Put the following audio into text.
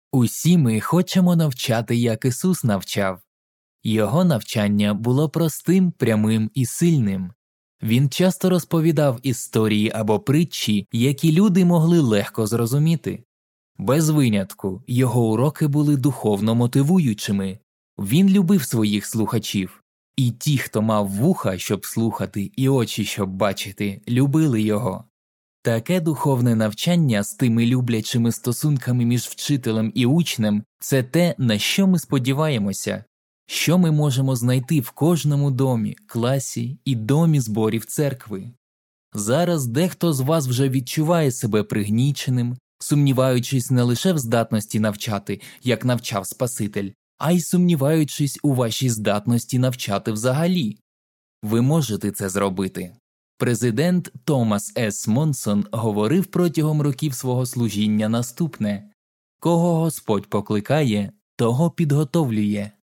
Усі ми хочемо навчати, як Ісус навчав. Його навчання було простим, прямим і сильним. Він часто розповідав історії або притчі, які люди могли легко зрозуміти. Без винятку, його уроки були духовно мотивуючими. Він любив своїх слухачів. І ті, хто мав вуха, щоб слухати, і очі, щоб бачити, любили його. Таке духовне навчання з тими люблячими стосунками між вчителем і учнем – це те, на що ми сподіваємося, що ми можемо знайти в кожному домі, класі і домі зборів церкви. Зараз дехто з вас вже відчуває себе пригніченим, сумніваючись не лише в здатності навчати, як навчав Спаситель, а й сумніваючись у вашій здатності навчати взагалі. Ви можете це зробити. Президент Томас С. Монсон говорив протягом років свого служіння наступне: «Кого Господь покликає, того підготовлює».